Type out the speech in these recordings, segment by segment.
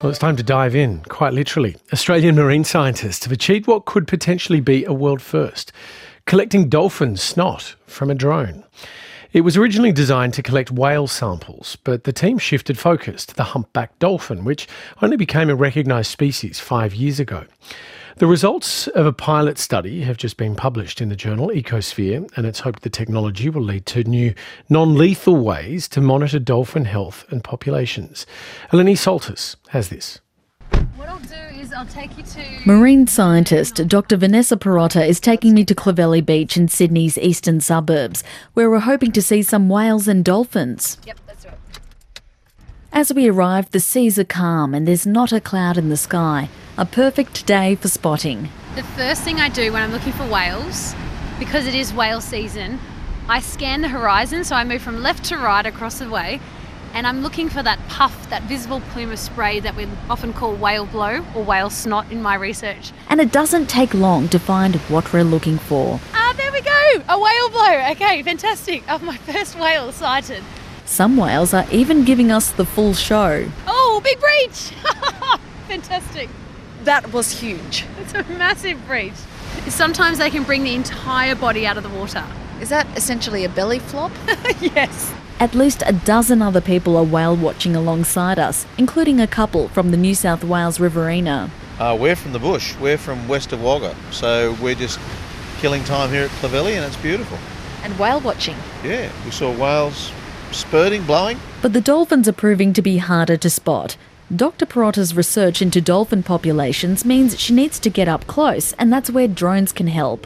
Well, it's time to dive in, quite literally. Australian marine scientists have achieved what could potentially be a world first, collecting dolphin snot from a drone. It was originally designed to collect whale samples, but the team shifted focus to the humpback dolphin, which only became a recognised species 5 years ago. The results of a pilot study have just been published in the journal Ecosphere, and it's hoped the technology will lead to new non-lethal ways to monitor dolphin health and populations. Eleni Soltis has this. What I'll do is I'll take you to... Marine scientist Dr Vanessa Perrotta is taking me to Clovelly Beach in Sydney's eastern suburbs, where we're hoping to see some whales and dolphins. Yep, that's right. As we arrive, the seas are calm and there's not a cloud in the sky. A perfect day for spotting. The first thing I do when I'm looking for whales, because it is whale season, I scan the horizon, so I move from left to right across the way, and I'm looking for that puff, that visible plume of spray that we often call whale blow or whale snot in my research. And it doesn't take long to find what we're looking for. There we go! A whale blow! Okay, fantastic. Oh, my first whale sighted. Some whales are even giving us the full show. Oh, big breach! Fantastic. That was huge. It's a massive breach. Sometimes they can bring the entire body out of the water. Is that essentially a belly flop? Yes. At least a dozen other people are whale watching alongside us, including a couple from the New South Wales Riverina. We're from the bush. We're from west of Wagga. So we're just killing time here at Clovelly and it's beautiful. And whale watching? Yeah, we saw whales spurting, blowing. But the dolphins are proving to be harder to spot. Dr Perrotta's research into dolphin populations means she needs to get up close, and that's where drones can help.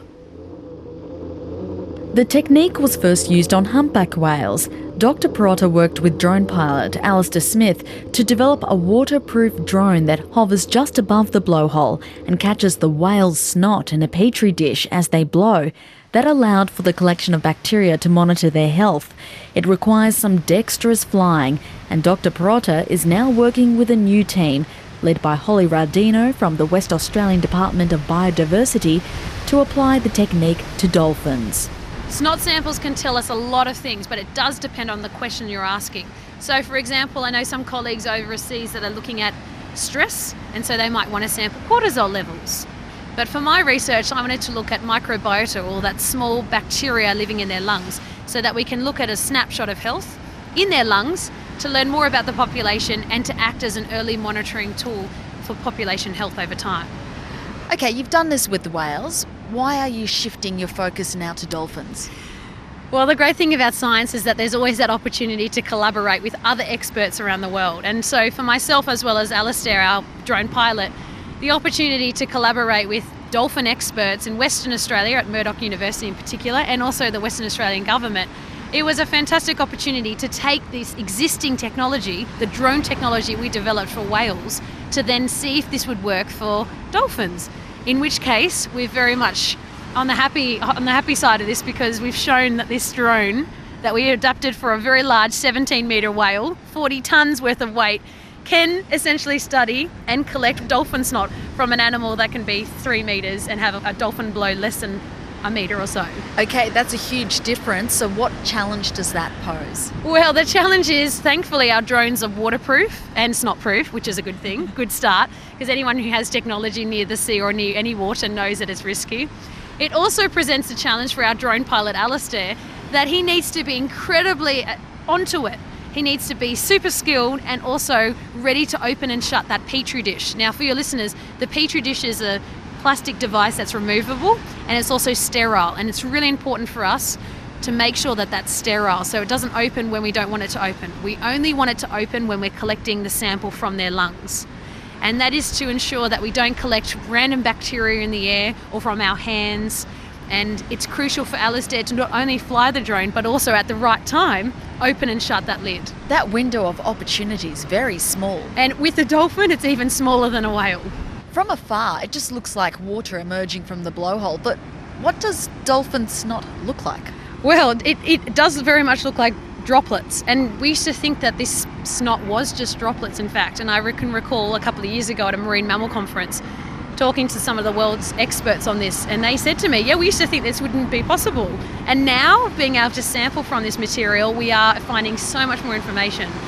The technique was first used on humpback whales. Dr Perrotta worked with drone pilot Alistair Smith to develop a waterproof drone that hovers just above the blowhole and catches the whale's snot in a petri dish as they blow. That allowed for the collection of bacteria to monitor their health. It requires some dexterous flying, and Dr Perrotta is now working with a new team, led by Holly Rardino from the West Australian Department of Biodiversity, to apply the technique to dolphins. Snot samples can tell us a lot of things, but it does depend on the question you're asking. So, for example, I know some colleagues overseas that are looking at stress, and so they might want to sample cortisol levels. But for my research, I wanted to look at microbiota, or that small bacteria living in their lungs, so that we can look at a snapshot of health in their lungs to learn more about the population and to act as an early monitoring tool for population health over time. Okay, you've done this with the whales. Why are you shifting your focus now to dolphins? Well, the great thing about science is that there's always that opportunity to collaborate with other experts around the world. And so for myself, as well as Alistair, our drone pilot, the opportunity to collaborate with dolphin experts in Western Australia, at Murdoch University in particular, and also the Western Australian government, it was a fantastic opportunity to take this existing technology, the drone technology we developed for whales, to then see if this would work for dolphins. In which case, we're very much on the happy side of this, because we've shown that this drone that we adapted for a very large 17-metre whale, 40 tonnes worth of weight, can essentially study and collect dolphin snot from an animal that can be 3 metres and have a dolphin blow less than a metre or so. Okay, that's a huge difference. So what challenge does that pose? Well, the challenge is, thankfully, our drones are waterproof and snot-proof, which is a good thing, good start, because anyone who has technology near the sea or near any water knows that it's risky. It also presents a challenge for our drone pilot, Alistair, that he needs to be incredibly onto it. He needs to be super skilled and also ready to open and shut that petri dish. Now, for your listeners, the petri dish is a plastic device that's removable, and it's also sterile, and it's really important for us to make sure that that's sterile, so it doesn't open when we don't want it to open. We only want it to open when we're collecting the sample from their lungs. And that is to ensure that we don't collect random bacteria in the air or from our hands. And it's crucial for Alistair to not only fly the drone, but also at the right time, open and shut that lid. That window of opportunity is very small. And with the dolphin, it's even smaller than a whale. From afar, it just looks like water emerging from the blowhole, but what does dolphin snot look like? Well, it does very much look like droplets, and we used to think that this snot was just droplets, in fact. And I can recall a couple of years ago at a marine mammal conference talking to some of the world's experts on this, and they said to me, yeah, we used to think this wouldn't be possible. And now, being able to sample from this material, we are finding so much more information.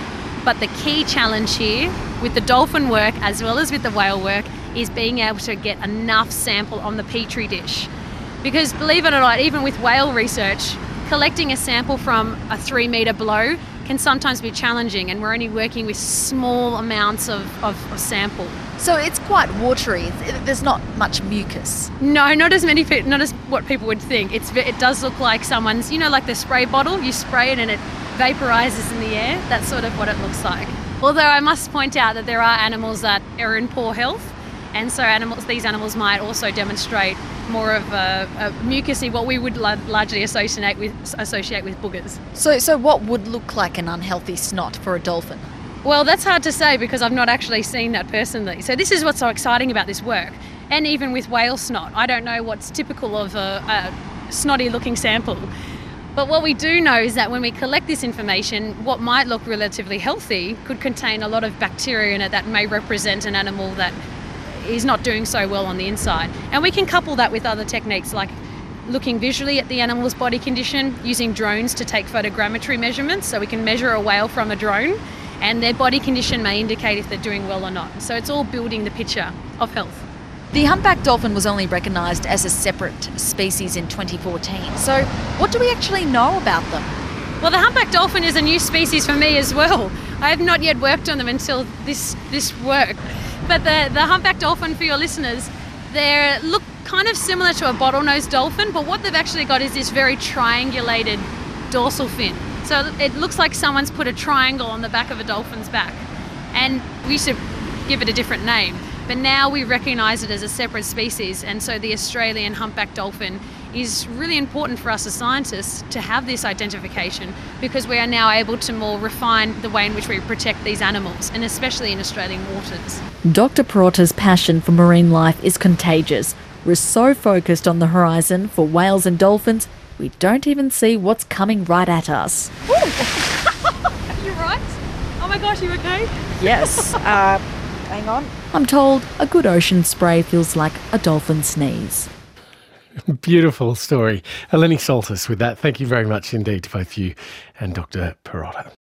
But the key challenge here with the dolphin work as well as with the whale work is being able to get enough sample on the petri dish. Because believe it or not, even with whale research, collecting a sample from a 3 metre below can sometimes be challenging, and we're only working with small amounts of sample. So it's quite watery. There's not much mucus. No, not as what people would think. It does look like someone's, like the spray bottle, you spray it and it vaporizes in the air. That's sort of what it looks like. Although I must point out that there are animals that are in poor health, and so these animals might also demonstrate more of a mucusy, what we would largely associate with boogers. So what would look like an unhealthy snot for a dolphin? Well, that's hard to say because I've not actually seen that personally. So this is what's so exciting about this work. And even with whale snot, I don't know what's typical of a snotty looking sample. But what we do know is that when we collect this information, what might look relatively healthy could contain a lot of bacteria in it that may represent an animal that is not doing so well on the inside. And we can couple that with other techniques like looking visually at the animal's body condition, using drones to take photogrammetry measurements, so we can measure a whale from a drone, and their body condition may indicate if they're doing well or not. So it's all building the picture of health. The humpback dolphin was only recognised as a separate species in 2014. So what do we actually know about them? Well, the humpback dolphin is a new species for me as well. I have not yet worked on them until this work. But the humpback dolphin, for your listeners, they look kind of similar to a bottlenose dolphin, but what they've actually got is this very triangulated dorsal fin. So it looks like someone's put a triangle on the back of a dolphin's back. And we used to give it a different name, but now we recognise it as a separate species, and so the Australian humpback dolphin is really important for us as scientists to have this identification, because we are now able to more refine the way in which we protect these animals, and especially in Australian waters. Dr. Perotta's passion for marine life is contagious. We're so focused on the horizon for whales and dolphins, we don't even see what's coming right at us. Are you right? Oh my gosh, you okay? Yes. Hang on. I'm told a good ocean spray feels like a dolphin sneeze. Beautiful story. Eleni Soltis with that. Thank you very much indeed to both you and Dr. Perotta.